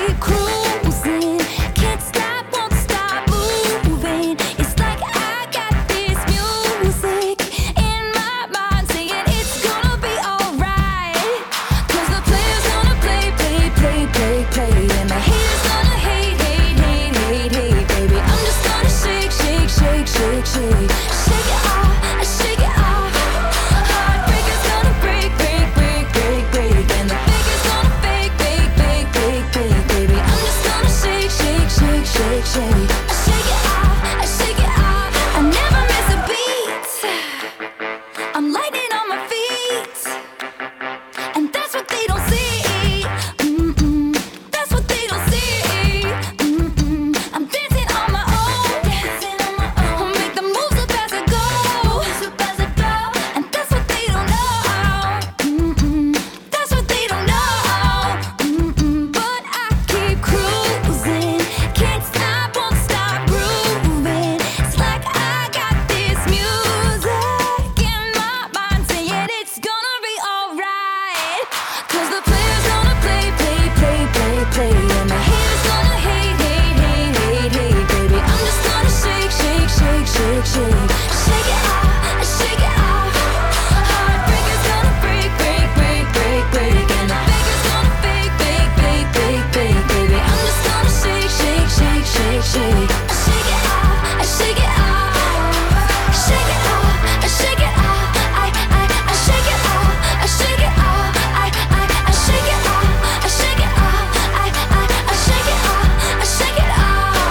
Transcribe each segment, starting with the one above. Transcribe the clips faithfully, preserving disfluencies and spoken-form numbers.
keep cruising, can't stop, won't stop moving. It's like I got this music in my mind saying it's gonna be alright. Cause the player's gonna play, play, play, play, play, and the haters gonna hate, hate, hate, hate, hate, baby. I'm just gonna shake, shake, shake, shake, shake. Shake it off, I shake it off. Heartbreaker's gonna break, break, break, break, break, and the faker's gonna fake, fake, fake, fake, fake, baby. I'm just gonna shake, shake, shake, shake, shake. I shake it off, I shake it off. I never miss a beat. I'm lightning on my feet, and that's what they don't see. Mm-mm. That's what they don't see. Mm-mm. I'm dancing on my own, dancing on my own. Make the moves up as I go, moves up as I go. And that's what they don't know. Mm-mm. That's what they don't know. Mm-mm. But I keep cruising, can't stop, won't stop grooving. It's like I got this music in my mind saying it's gonna be alright. Cause the player's gonna play, play, play, play, play, and the haters gonna hate, hate, hate, hate, hate, baby. I'm just gonna shake, shake, shake, shake, shake. Shake it off, I shake it off. Heartbreaker's gonna break, break, break, break, break, and the faker's gonna fake, fake, fake, fake, fake, baby. I'm just gonna shake, shake, shake, shake, shake. I shake it off, I shake it off. Shake it off, I shake it off. I, I, I shake it off, I shake it off. I, I, I shake it off, I shake it off. I, I, I shake it off, I shake it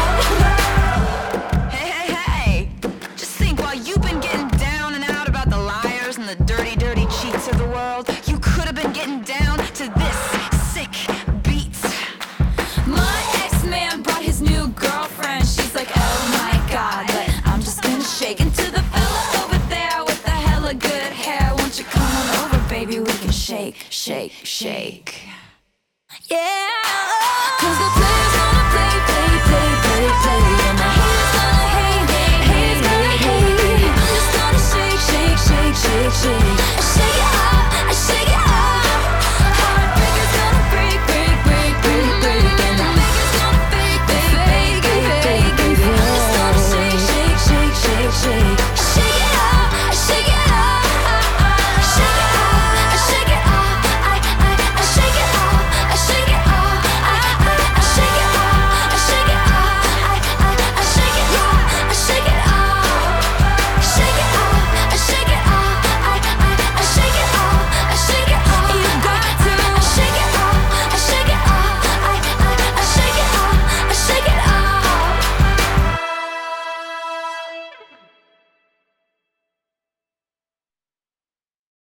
off. Hey, hey, hey! Just think, while you've been getting down and out about the liars and the dirty, dirty cheats of the world, you could have been getting down to this sick beat. My ex-man brought his new girlfriend. She's like, oh my god, but I'm just gonna shake into the fella over there with the hella good hair. Won't you come on over, baby? We can shake, shake, shake. Yeah.